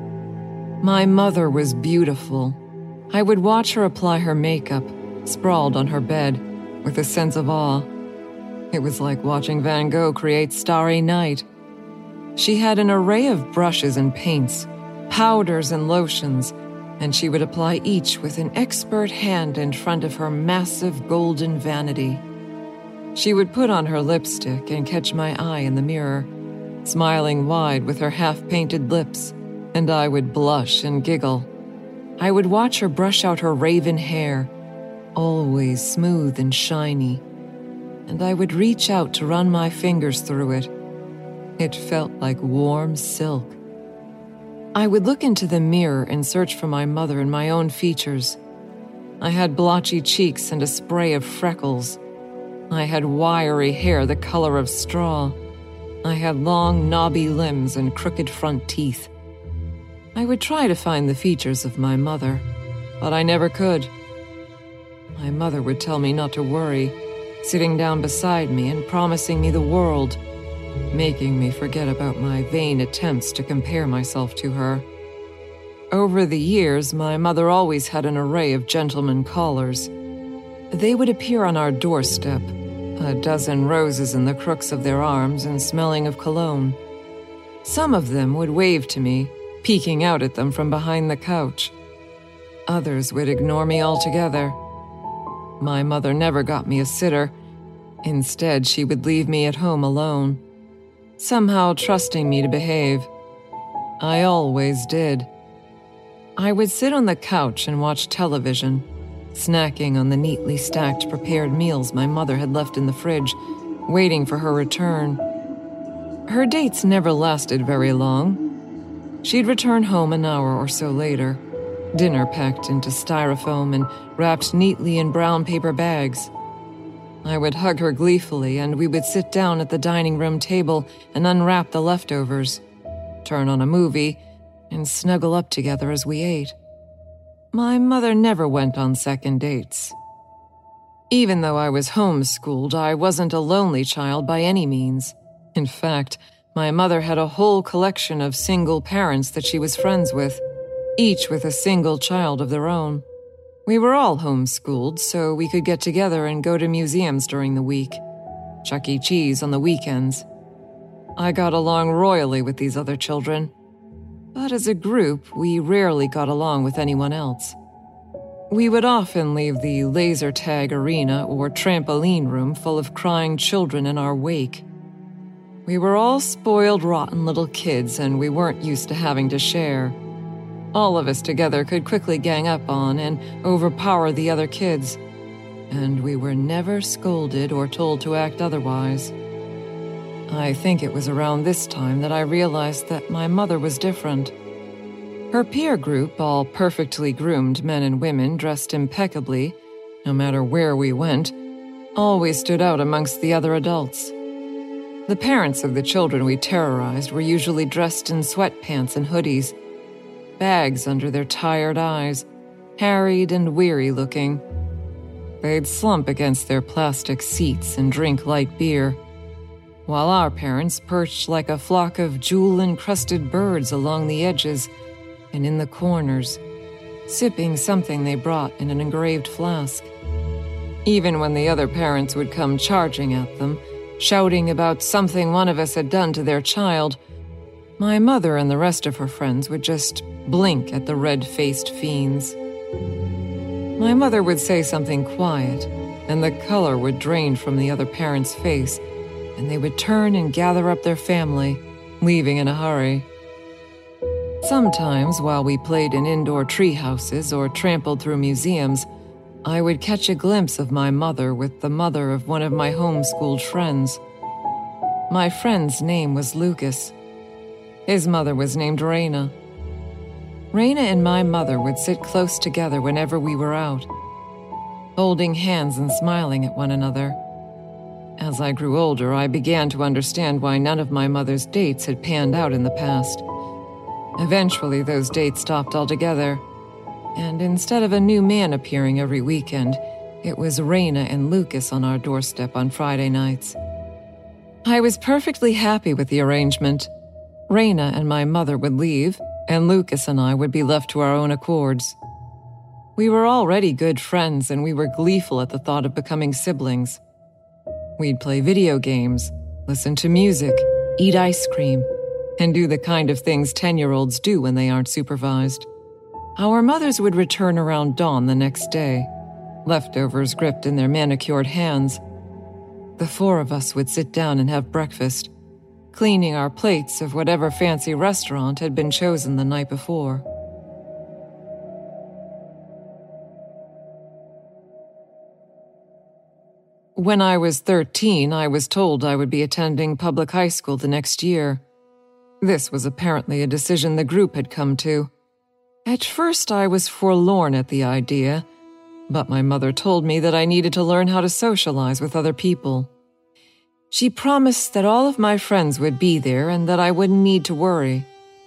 [SPEAKER 7] My mother was beautiful. I would watch her apply her makeup, sprawled on her bed, with a sense of awe. It was like watching Van Gogh create Starry Night. She had an array of brushes and paints, powders and lotions, and she would apply each with an expert hand in front of her massive golden vanity. She would put on her lipstick and catch my eye in the mirror, smiling wide with her half-painted lips, and I would blush and giggle. I would watch her brush out her raven hair, always smooth and shiny, and I would reach out to run my fingers through it. It felt like warm silk. I would look into the mirror and search for my mother in my own features. I had blotchy cheeks and a spray of freckles. I had wiry hair the color of straw. I had long, knobby limbs and crooked front teeth. I would try to find the features of my mother, but I never could. My mother would tell me not to worry, sitting down beside me and promising me the world, making me forget about my vain attempts to compare myself to her. Over the years, my mother always had an array of gentlemen callers. They would appear on our doorstep, a dozen roses in the crooks of their arms and smelling of cologne. Some of them would wave to me, peeking out at them from behind the couch. Others would ignore me altogether. My mother never got me a sitter. Instead, she would leave me at home alone, somehow trusting me to behave. I always did. I would sit on the couch and watch television, snacking on the neatly stacked prepared meals my mother had left in the fridge, waiting for her return. Her dates never lasted very long. She'd return home an hour or so later, dinner packed into styrofoam and wrapped neatly in brown paper bags. I would hug her gleefully, and we would sit down at the dining room table and unwrap the leftovers, turn on a movie, and snuggle up together as we ate. My mother never went on second dates. Even though I was homeschooled, I wasn't a lonely child by any means. In fact, my mother had a whole collection of single parents that she was friends with, each with a single child of their own. We were all homeschooled, so we could get together and go to museums during the week, Chuck E. Cheese on the weekends. I got along royally with these other children, but as a group, we rarely got along with anyone else. We would often leave the laser tag arena or trampoline room full of crying children in our wake. We were all spoiled, rotten little kids, and we weren't used to having to share. All of us together could quickly gang up on and overpower the other kids, and we were never scolded or told to act otherwise. I think it was around this time that I realized that my mother was different. Her peer group, all perfectly groomed men and women dressed impeccably, no matter where we went, always stood out amongst the other adults. The parents of the children we terrorized were usually dressed in sweatpants and hoodies, bags under their tired eyes, harried and weary-looking. They'd slump against their plastic seats and drink light beer, while our parents perched like a flock of jewel-encrusted birds along the edges and in the corners, sipping something they brought in an engraved flask. Even when the other parents would come charging at them, shouting about something one of us had done to their child, my mother and the rest of her friends would just blink at the red-faced fiends. My mother would say something quiet, and the color would drain from the other parent's face, and they would turn and gather up their family, leaving in a hurry. Sometimes, while we played in indoor tree houses or trampled through museums, I would catch a glimpse of my mother with the mother of one of my homeschooled friends. My friend's name was Lucas. His mother was named Raina. Raina and my mother would sit close together whenever we were out, holding hands and smiling at one another. As I grew older, I began to understand why none of my mother's dates had panned out in the past. Eventually, those dates stopped altogether, and instead of a new man appearing every weekend, it was Raina and Lucas on our doorstep on Friday nights. I was perfectly happy with the arrangement. Raina and my mother would leave, and Lucas and I would be left to our own accords. We were already good friends, and we were gleeful at the thought of becoming siblings. We'd play video games, listen to music, eat ice cream, and do the kind of things ten-year-olds do when they aren't supervised. Our mothers would return around dawn the next day, leftovers gripped in their manicured hands. The four of us would sit down and have breakfast, cleaning our plates of whatever fancy restaurant had been chosen the night before. When I was thirteen, I was told I would be attending public high school the next year. This was apparently a decision the group had come to. At first, I was forlorn at the idea, but my mother told me that I needed to learn how to socialize with other people. She promised that all of my friends would be there and that I wouldn't need to worry.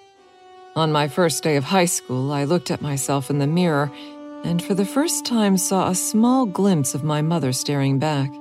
[SPEAKER 7] On my first day of high school, I looked at myself in the mirror and for the first time saw a small glimpse of my mother staring back.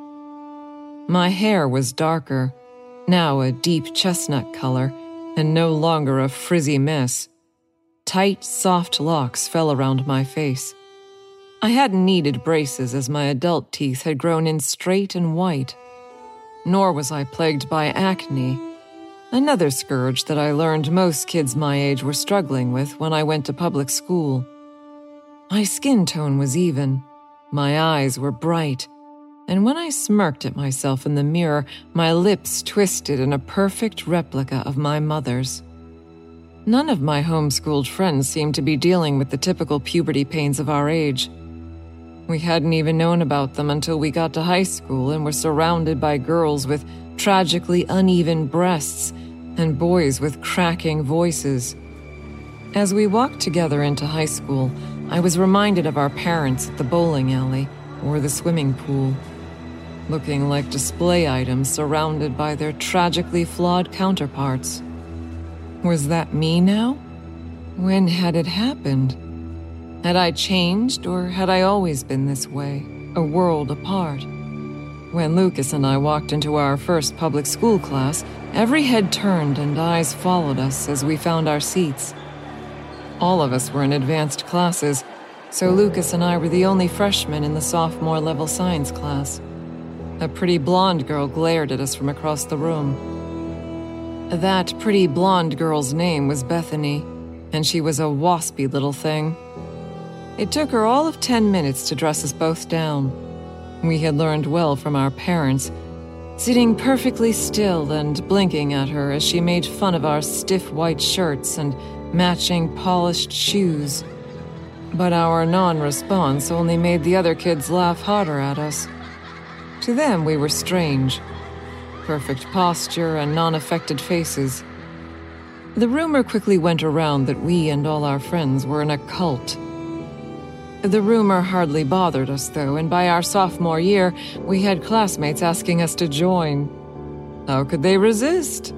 [SPEAKER 7] My hair was darker, now a deep chestnut color, and no longer a frizzy mess. Tight, soft locks fell around my face. I hadn't needed braces as my adult teeth had grown in straight and white. Nor was I plagued by acne, another scourge that I learned most kids my age were struggling with when I went to public school. My skin tone was even, my eyes were bright, and when I smirked at myself in the mirror, my lips twisted in a perfect replica of my mother's. None of my homeschooled friends seemed to be dealing with the typical puberty pains of our age. We hadn't even known about them until we got to high school and were surrounded by girls with tragically uneven breasts and boys with cracking voices. As we walked together into high school, I was reminded of our parents at the bowling alley or the swimming pool, looking like display items surrounded by their tragically flawed counterparts. Was that me now? When had it happened? Had I changed, or had I always been this way, a world apart? When Lucas and I walked into our first public school class, every head turned and eyes followed us as we found our seats. All of us were in advanced classes, so Lucas and I were the only freshmen in the sophomore-level science class. A pretty blonde girl glared at us from across the room. That pretty blonde girl's name was Bethany, and she was a waspy little thing. It took her all of ten minutes to dress us both down. We had learned well from our parents, sitting perfectly still and blinking at her as she made fun of our stiff white shirts and matching polished shoes. But our non-response only made the other kids laugh harder at us. To them, we were strange. Perfect posture and non-affected faces. The rumor quickly went around that we and all our friends were in a cult. The rumor hardly bothered us, though, and by our sophomore year, we had classmates asking us to join. How could they resist?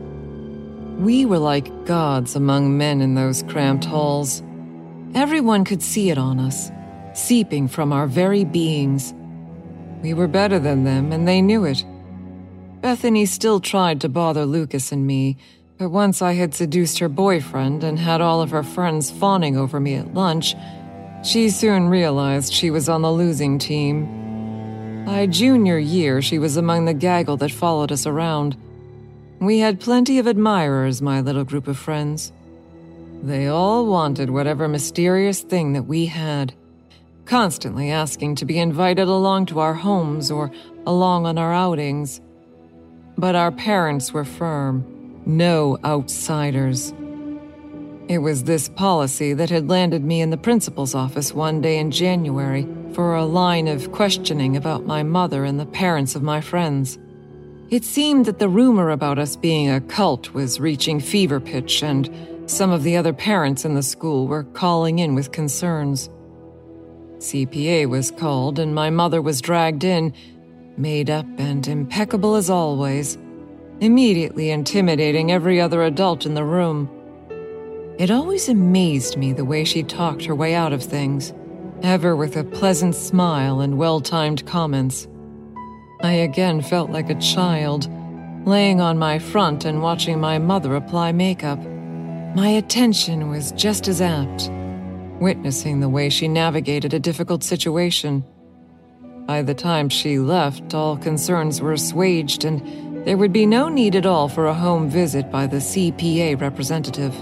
[SPEAKER 7] We were like gods among men in those cramped halls. Everyone could see it on us, seeping from our very beings. We were better than them, and they knew it. Bethany still tried to bother Lucas and me, but once I had seduced her boyfriend and had all of her friends fawning over me at lunch, she soon realized she was on the losing team. By junior year, she was among the gaggle that followed us around. We had plenty of admirers, my little group of friends. They all wanted whatever mysterious thing that we had. constantly asking to be invited along to our homes or along on our outings. But our parents were firm. No outsiders. It was this policy that had landed me in the principal's office one day in January for a line of questioning about my mother and the parents of my friends. It seemed that the rumor about us being a cult was reaching fever pitch, and some of the other parents in the school were calling in with concerns. C P A was called, and my mother was dragged in, made up and impeccable as always, immediately intimidating every other adult in the room. It always amazed me the way she talked her way out of things, ever with a pleasant smile and well-timed comments. I again felt like a child, laying on my front and watching my mother apply makeup. My attention was just as apt, witnessing the way she navigated a difficult situation. By the time she left, all concerns were assuaged, and there would be no need at all for a home visit by the C P A representative.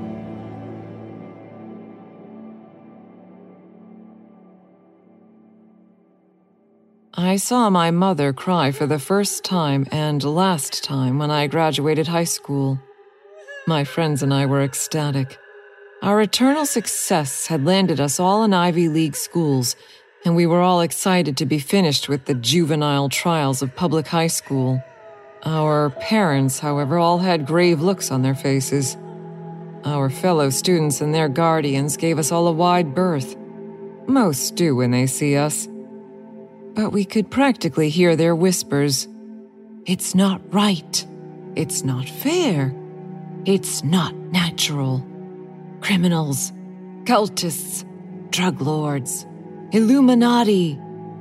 [SPEAKER 7] I saw my mother cry for the first time and last time when I graduated high school. My friends and I were ecstatic. Our eternal success had landed us all in Ivy League schools, and we were all excited to be finished with the juvenile trials of public high school. Our parents, however, all had grave looks on their faces. Our fellow students and their guardians gave us all a wide berth. Most do when they see us. But we could practically hear their whispers. It's not right. It's not fair. It's not natural. Criminals, cultists, drug lords, Illuminati.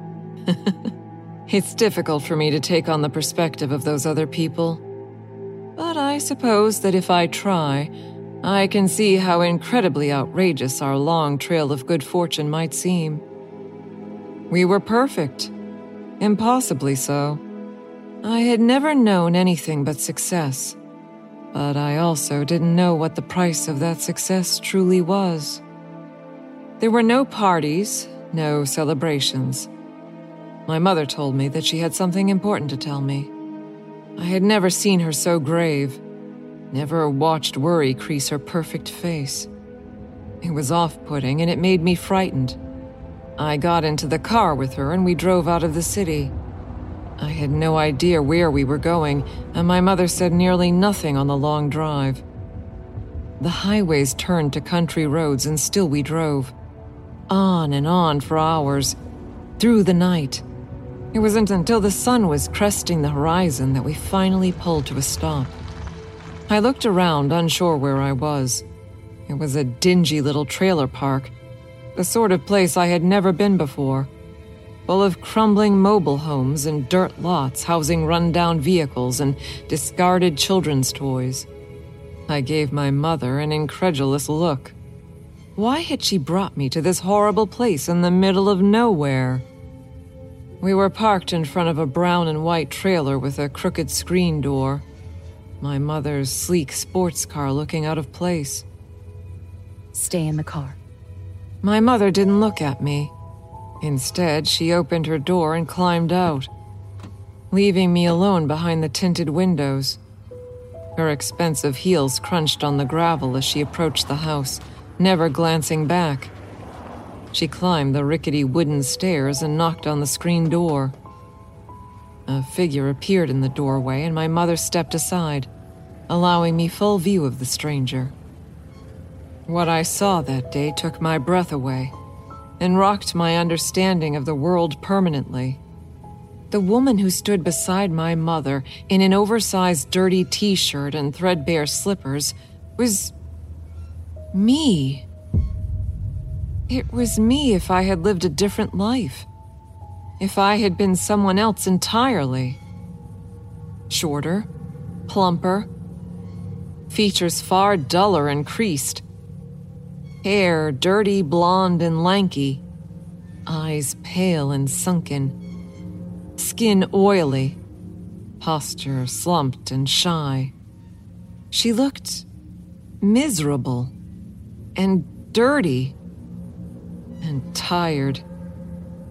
[SPEAKER 7] It's difficult for me to take on the perspective of those other people. But I suppose that if I try, I can see how incredibly outrageous our long trail of good fortune might seem. We were perfect. Impossibly so. I had never known anything but success. But I also didn't know what the price of that success truly was. There were no parties, no celebrations. My mother told me that she had something important to tell me. I had never seen her so grave, never watched worry crease her perfect face. It was off-putting, and it made me frightened. I got into the car with her and we drove out of the city. I had no idea where we were going, and my mother said nearly nothing on the long drive. The highways turned to country roads and still we drove. On and on for hours, through the night. It wasn't until the sun was cresting the horizon that we finally pulled to a stop. I looked around, unsure where I was. It was a dingy little trailer park, the sort of place I had never been before, full of crumbling mobile homes and dirt lots housing run-down vehicles and discarded children's toys. I gave my mother an incredulous look. Why had she brought me to this horrible place in the middle of nowhere? We were parked in front of a brown and white trailer with a crooked screen door, my mother's sleek sports car looking out of place.
[SPEAKER 8] Stay in the car.
[SPEAKER 7] My mother didn't look at me. Instead, she opened her door and climbed out, leaving me alone behind the tinted windows. Her expensive heels crunched on the gravel as she approached the house, never glancing back. She climbed the rickety wooden stairs and knocked on the screen door. A figure appeared in the doorway and my mother stepped aside, allowing me full view of the stranger. What I saw that day took my breath away and rocked my understanding of the world permanently. The woman who stood beside my mother in an oversized dirty t-shirt and threadbare slippers was me. It was me if I had lived a different life. If I had been someone else entirely. Shorter, plumper, features far duller and creased. Hair dirty, blonde, and lanky. Eyes pale and sunken. Skin oily. Posture slumped and shy. She looked miserable and dirty and tired.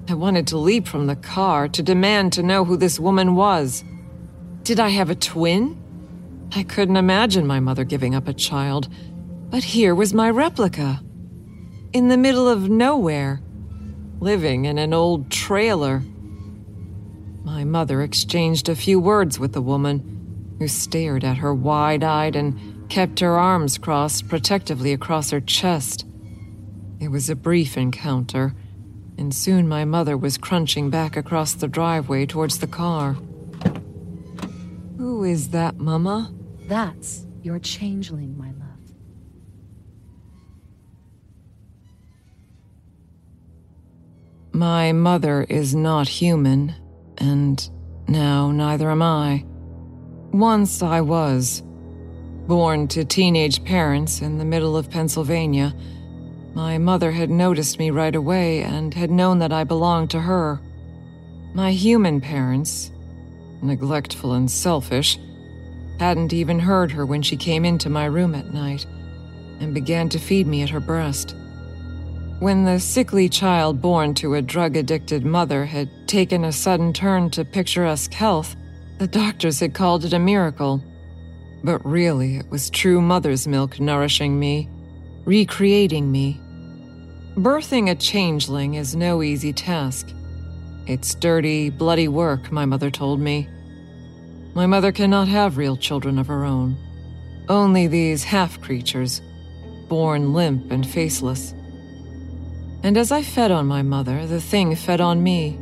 [SPEAKER 7] I wanted to leap from the car to demand to know who this woman was. Did I have a twin? I couldn't imagine my mother giving up a child, but here was my replica. In the middle of nowhere, living in an old trailer. My mother exchanged a few words with the woman, who stared at her wide-eyed and kept her arms crossed protectively across her chest. It was a brief encounter, and soon my mother was crunching back across the driveway towards the car. Who is that, Mama?
[SPEAKER 8] That's your changeling, my love.
[SPEAKER 7] My mother is not human, and now neither am I. Once I was. Born to teenage parents in the middle of Pennsylvania, my mother had noticed me right away and had known that I belonged to her. My human parents, neglectful and selfish, hadn't even heard her when she came into my room at night and began to feed me at her breast. When the sickly child born to a drug-addicted mother had taken a sudden turn to picturesque health, the doctors had called it a miracle. But really, it was true mother's milk nourishing me, recreating me. Birthing a changeling is no easy task. It's dirty, bloody work, my mother told me. My mother cannot have real children of her own. Only these half-creatures, born limp and faceless. And as I fed on my mother, the thing fed on me.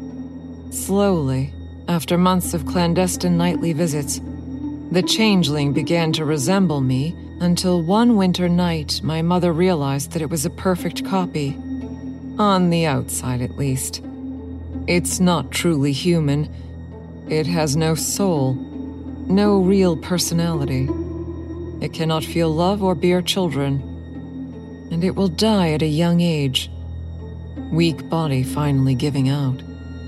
[SPEAKER 7] Slowly, after months of clandestine nightly visits, the changeling began to resemble me until one winter night my mother realized that it was a perfect copy. On the outside, at least. It's not truly human. It has no soul, no real personality. It cannot feel love or bear children. And it will die at a young age. Weak body finally giving out.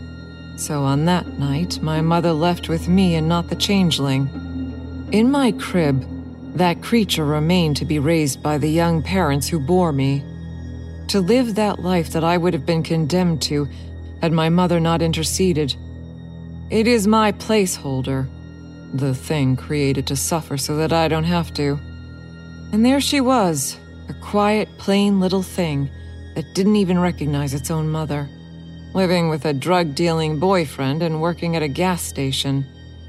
[SPEAKER 7] So on that night, my mother left with me and not the changeling. In my crib, that creature remained to be raised by the young parents who bore me. To live that life that I would have been condemned to had my mother not interceded. It is my placeholder, the thing created to suffer so that I don't have to. And there she was, a quiet, plain little thing that didn't even recognize its own mother, living with a drug-dealing boyfriend and working at a gas station.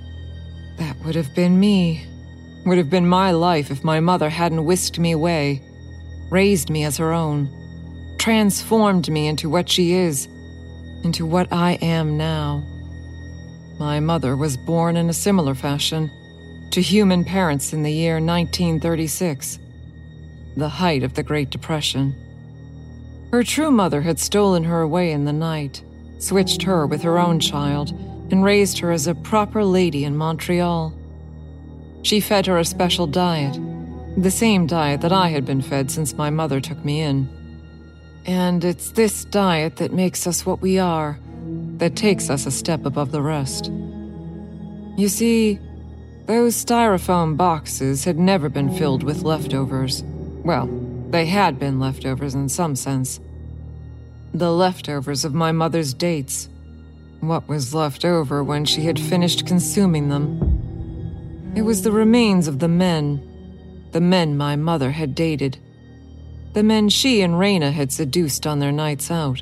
[SPEAKER 7] That would have been me. Would have been my life if my mother hadn't whisked me away, raised me as her own, transformed me into what she is, into what I am now. My mother was born in a similar fashion, to human parents in the year nineteen thirty-six, the height of the Great Depression. Her true mother had stolen her away in the night, switched her with her own child, and raised her as a proper lady in Montreal. She fed her a special diet, the same diet that I had been fed since my mother took me in. And it's this diet that makes us what we are, that takes us a step above the rest. You see, those styrofoam boxes had never been filled with leftovers. Well, they had been leftovers in some sense. The leftovers of my mother's dates. What was left over when she had finished consuming them. It was the remains of the men, the men my mother had dated, the men she and Raina had seduced on their nights out,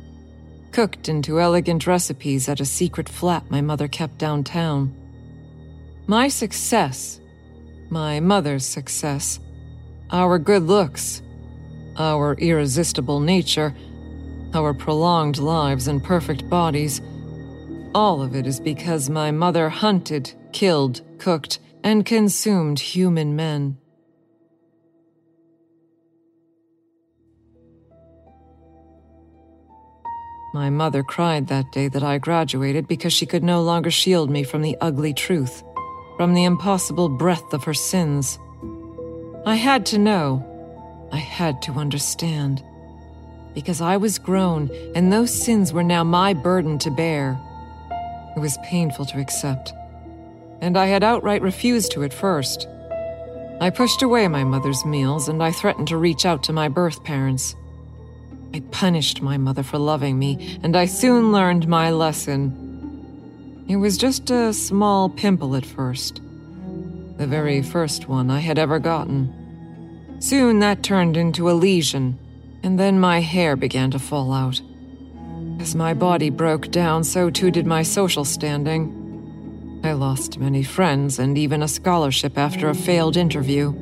[SPEAKER 7] cooked into elegant recipes at a secret flat my mother kept downtown. My success, my mother's success, our good looks, our irresistible nature, our prolonged lives and perfect bodies, all of it is because my mother hunted, killed, cooked, and consumed human men. My mother cried that day that I graduated because she could no longer shield me from the ugly truth, from the impossible breadth of her sins. I had to know. I had to understand. Because I was grown, and those sins were now my burden to bear. It was painful to accept, and I had outright refused to at first. I pushed away my mother's meals, and I threatened to reach out to my birth parents. I punished my mother for loving me, and I soon learned my lesson. It was just a small pimple at first. The very first one I had ever gotten. Soon that turned into a lesion, and then my hair began to fall out. As my body broke down, so too did my social standing. I lost many friends and even a scholarship after a failed interview.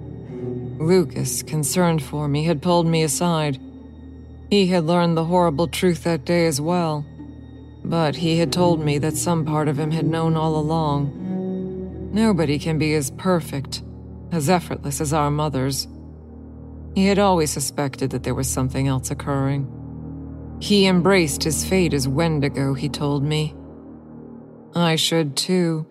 [SPEAKER 7] Lucas, concerned for me, had pulled me aside. He had learned the horrible truth that day as well. But he had told me that some part of him had known all along. Nobody can be as perfect, as effortless as our mothers. He had always suspected that there was something else occurring. He embraced his fate as Wendigo, he told me. I should too.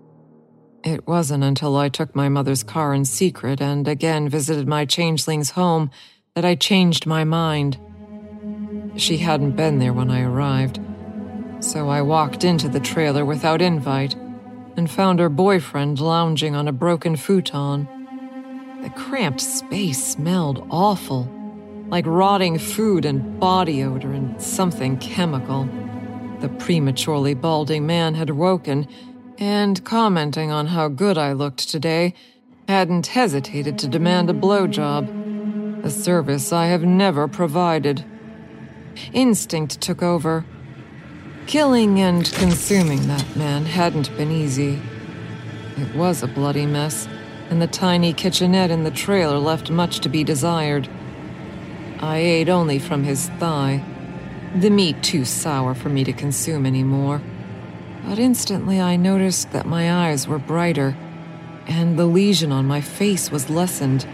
[SPEAKER 7] It wasn't until I took my mother's car in secret and again visited my changeling's home that I changed my mind. She hadn't been there when I arrived. So I walked into the trailer without invite and found her boyfriend lounging on a broken futon. The cramped space smelled awful, like rotting food and body odor and something chemical. The prematurely balding man had woken and, commenting on how good I looked today, hadn't hesitated to demand a blowjob, a service I have never provided. Instinct took over. Killing and consuming that man hadn't been easy. It was a bloody mess, and the tiny kitchenette in the trailer left much to be desired. I ate only from his thigh, the meat too sour for me to consume anymore. But instantly I noticed that my eyes were brighter, and the lesion on my face was lessened.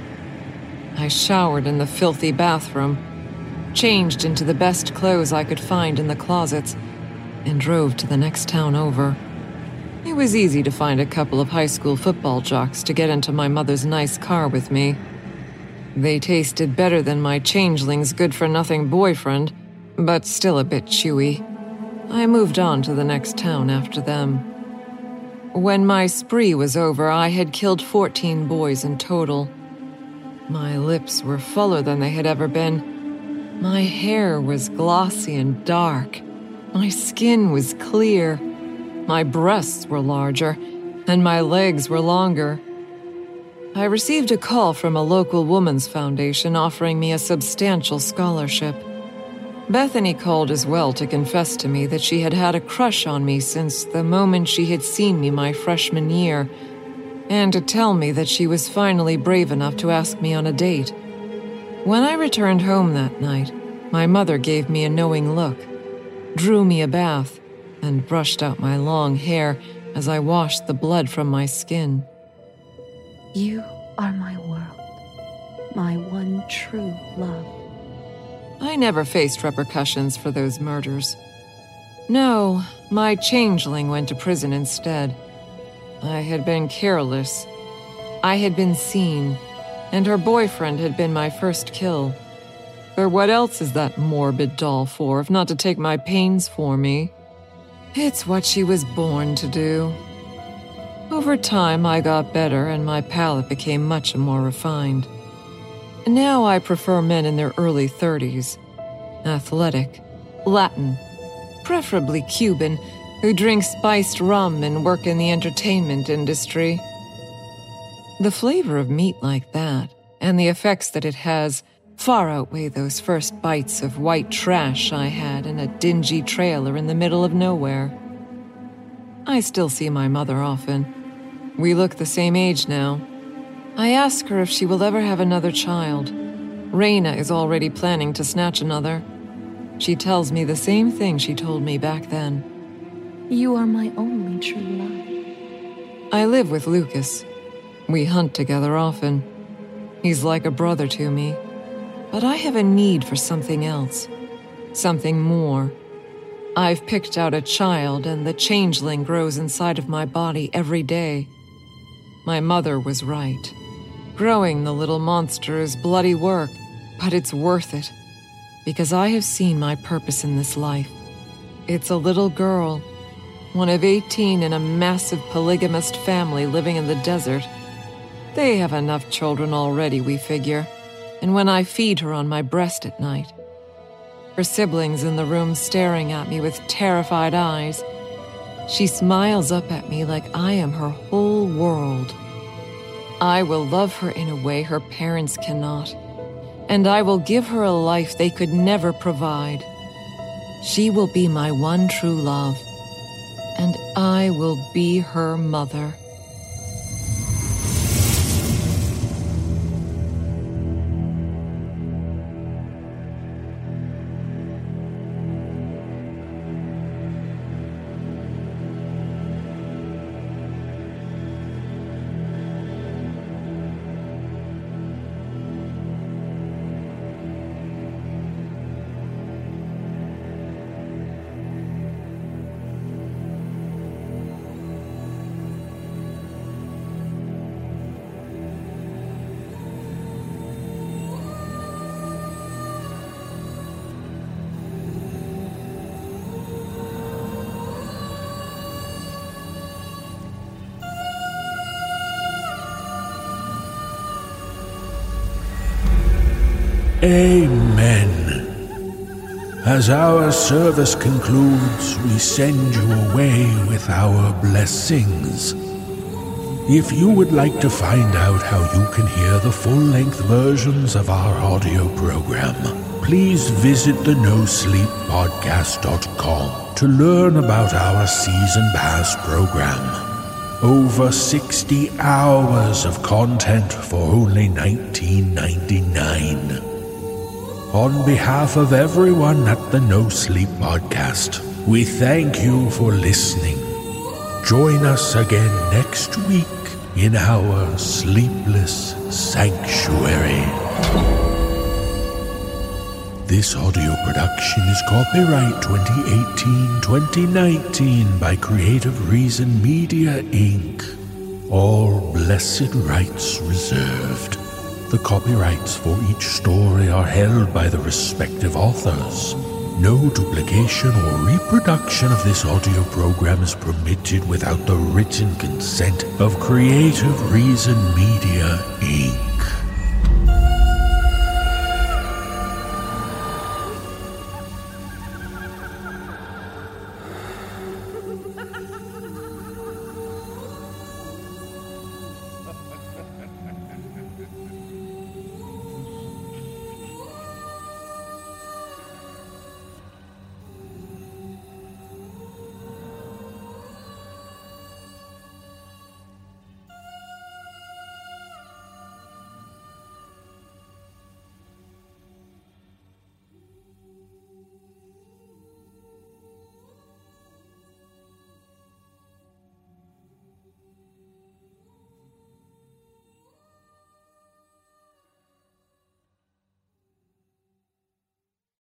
[SPEAKER 7] I showered in the filthy bathroom, changed into the best clothes I could find in the closets, and drove to the next town over. It was easy to find a couple of high school football jocks to get into my mother's nice car with me. They tasted better than my changeling's good-for-nothing boyfriend, but still a bit chewy. I moved on to the next town after them. When my spree was over, I had killed fourteen boys in total. My lips were fuller than they had ever been. My hair was glossy and dark. My skin was clear. My breasts were larger, and my legs were longer. I received a call from a local women's foundation offering me a substantial scholarship. Bethany called as well to confess to me that she had had a crush on me since the moment she had seen me my freshman year, and to tell me that she was finally brave enough to ask me on a date. When I returned home that night, my mother gave me a knowing look, drew me a bath, and brushed out my long hair as I washed the blood from my skin.
[SPEAKER 8] You are my world, my one true love.
[SPEAKER 7] I never faced repercussions for those murders. No, my changeling went to prison instead. I had been careless. I had been seen, and her boyfriend had been my first kill. For what else is that morbid doll for, if not to take my pains for me? It's what she was born to do. Over time, I got better, and my palate became much more refined. Now I prefer men in their early thirties, athletic, Latin, preferably Cuban, who drink spiced rum and work in the entertainment industry. The flavor of meat like that, and the effects that it has, far outweigh those first bites of white trash I had in a dingy trailer in the middle of nowhere. I still see my mother often. We look the same age now. I ask her if she will ever have another child. Raina is already planning to snatch another. She tells me the same thing she told me back then.
[SPEAKER 8] You are my only true love.
[SPEAKER 7] I live with Lucas. We hunt together often. He's like a brother to me. But I have a need for something else. Something more. I've picked out a child, and the changeling grows inside of my body every day. My mother was right. Growing the little monster is bloody work, but it's worth it. Because I have seen my purpose in this life. It's a little girl, one of eighteen in a massive polygamist family living in the desert. They have enough children already, we figure. And when I feed her on my breast at night, her siblings in the room staring at me with terrified eyes. She smiles up at me like I am her whole world. I will love her in a way her parents cannot, and I will give her a life they could never provide. She will be my one true love, and I will be her mother.
[SPEAKER 3] Amen. As our service concludes, we send you away with our blessings. If you would like to find out how you can hear the full-length versions of our audio program, please visit the no sleep podcast dot com to learn about our Season Pass program. Over sixty hours of content for only nineteen ninety-nine. On behalf of everyone at the No Sleep Podcast, we thank you for listening. Join us again next week in our Sleepless Sanctuary. This audio production is copyright twenty eighteen twenty nineteen by Creative Reason Media, Incorporated. All blessed rights reserved. The copyrights for each story are held by the respective authors. No duplication or reproduction of this audio program is permitted without the written consent of Creative Reason Media, Incorporated.